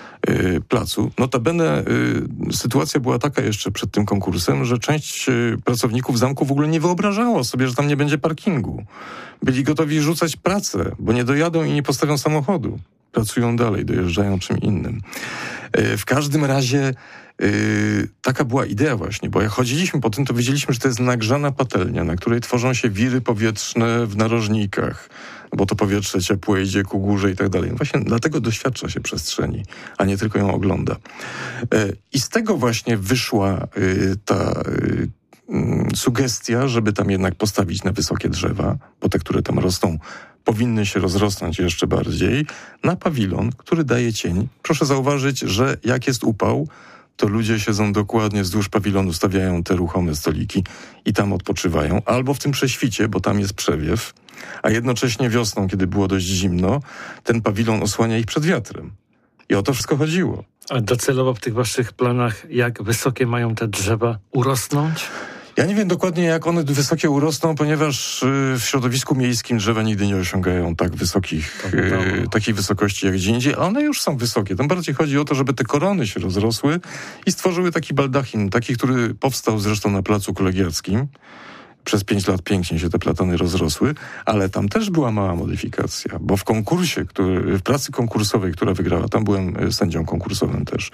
placu. Notabene y, sytuacja była taka jeszcze przed tym konkursem, że część y, pracowników zamku w ogóle nie wyobrażała sobie, że tam nie będzie parkingu. Byli gotowi rzucać pracę, bo nie dojadą i nie postawią samochodu. pracują dalej, dojeżdżają czym innym. W każdym razie Yy, taka była idea właśnie, bo jak chodziliśmy po tym, to wiedzieliśmy, że to jest nagrzana patelnia, na której tworzą się wiry powietrzne w narożnikach, bo to powietrze ciepłe idzie ku górze i tak dalej. Właśnie dlatego doświadcza się przestrzeni, a nie tylko ją ogląda. Yy, I z tego właśnie wyszła yy, ta yy, yy, sugestia, żeby tam jednak postawić na wysokie drzewa, bo te, które tam rosną, powinny się rozrosnąć jeszcze bardziej, na pawilon, który daje cień. Proszę zauważyć, że jak jest upał, to ludzie siedzą dokładnie wzdłuż pawilonu, stawiają te ruchome stoliki i tam odpoczywają. Albo w tym prześwicie, bo tam jest przewiew, a jednocześnie wiosną, kiedy było dość zimno, ten pawilon osłania ich przed wiatrem. I o to wszystko chodziło. A docelowo w tych waszych planach, jak wysokie mają te drzewa urosnąć? Ja nie wiem dokładnie, jak one wysokie urosną, ponieważ w środowisku miejskim drzewa nigdy nie osiągają tak wysokich, e, takiej wysokości jak gdzie indziej, a one już są wysokie. Tam bardziej chodzi o to, żeby te korony się rozrosły i stworzyły taki baldachin, taki, który powstał zresztą na Placu Kolegiackim. Przez pięć lat pięknie się te platany rozrosły, ale tam też była mała modyfikacja, bo w konkursie, który, w pracy konkursowej, która wygrała, tam byłem sędzią konkursowym też,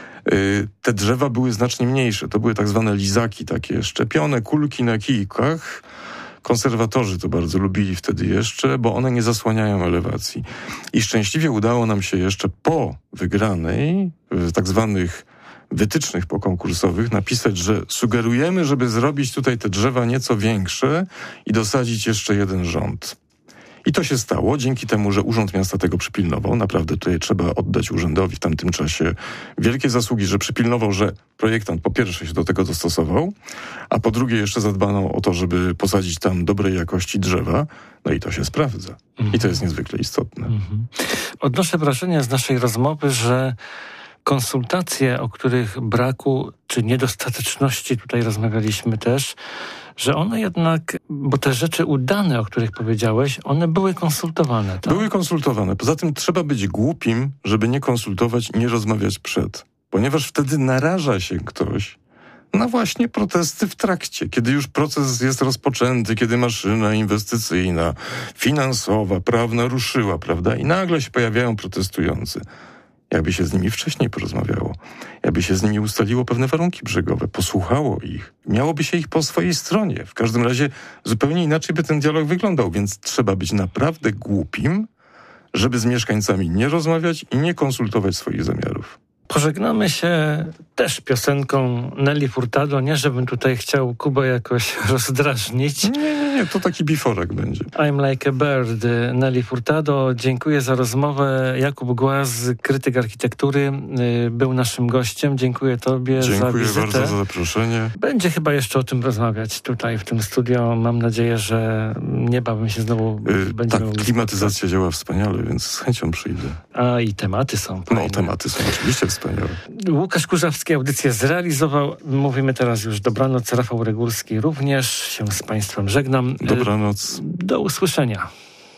te drzewa były znacznie mniejsze. To były tak zwane lizaki, takie szczepione kulki na kijkach. Konserwatorzy to bardzo lubili wtedy jeszcze, bo one nie zasłaniają elewacji. I szczęśliwie udało nam się jeszcze po wygranej, w tak zwanych wytycznych pokonkursowych, napisać, że sugerujemy, żeby zrobić tutaj te drzewa nieco większe i dosadzić jeszcze jeden rząd. I to się stało dzięki temu, że Urząd Miasta tego przypilnował. Naprawdę tutaj trzeba oddać urzędowi w tamtym czasie wielkie zasługi, że przypilnował, że projektant po pierwsze się do tego dostosował, a po drugie jeszcze zadbano o to, żeby posadzić tam dobrej jakości drzewa. No i to się sprawdza. Mhm. I to jest niezwykle istotne. Mhm. Odnoszę wrażenie z naszej rozmowy, że konsultacje, o których braku czy niedostateczności tutaj rozmawialiśmy też, że one jednak, bo te rzeczy udane, o których powiedziałeś, one były konsultowane. Tak? Były konsultowane. Poza tym trzeba być głupim, żeby nie konsultować i nie rozmawiać przed. Ponieważ wtedy naraża się ktoś na właśnie protesty w trakcie, kiedy już proces jest rozpoczęty, kiedy maszyna inwestycyjna, finansowa, prawna ruszyła, prawda? I nagle się pojawiają protestujący. Jakby się z nimi wcześniej porozmawiało, jakby się z nimi ustaliło pewne warunki brzegowe, posłuchało ich, miałoby się ich po swojej stronie. W każdym razie zupełnie inaczej by ten dialog wyglądał, więc trzeba być naprawdę głupim, żeby z mieszkańcami nie rozmawiać i nie konsultować swoich zamiarów. Pożegnamy się też piosenką Nelly Furtado. Nie, żebym tutaj chciał Kubę jakoś rozdrażnić. Nie, nie, nie, to taki biforek będzie. I'm Like a Bird, Nelly Furtado. Dziękuję za rozmowę. Jakub Głaz, krytyk architektury, był naszym gościem. Dziękuję tobie Dziękuję za wizytę. Dziękuję bardzo za zaproszenie. Będzie chyba jeszcze o tym rozmawiać tutaj w tym studio. Mam nadzieję, że niebawem się znowu yy, będziemy Tak, klimatyzacja spotkać. Działa wspaniale, więc z chęcią przyjdę. A i tematy są fajne. No, tematy są oczywiście wspaniałe. Łukasz Kurzawski audycję zrealizował. Mówimy teraz już dobranoc. Rafał Regulski również się z państwem żegnam. Dobranoc. Do usłyszenia.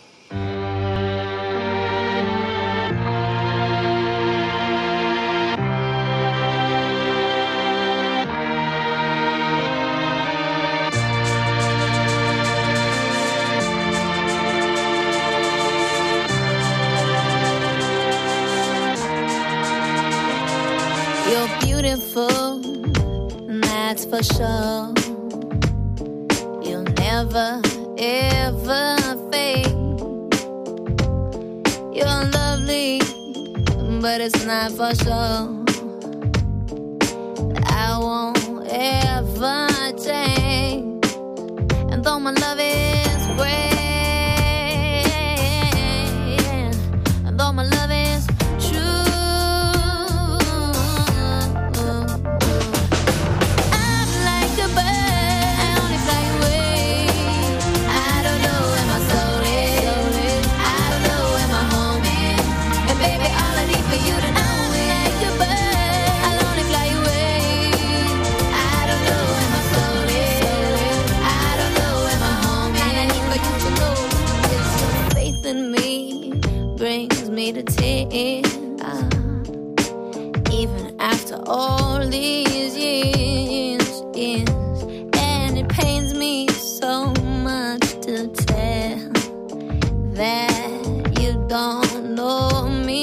You're beautiful, that's for sure. You'll never, ever fade. You're lovely, but it's not for sure. I won't ever change. And though my love is great, and though my love is to tears, uh, even after all these years, years, and it pains me so much to tell that you don't know me.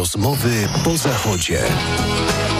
Rozmowy po Zachodzie.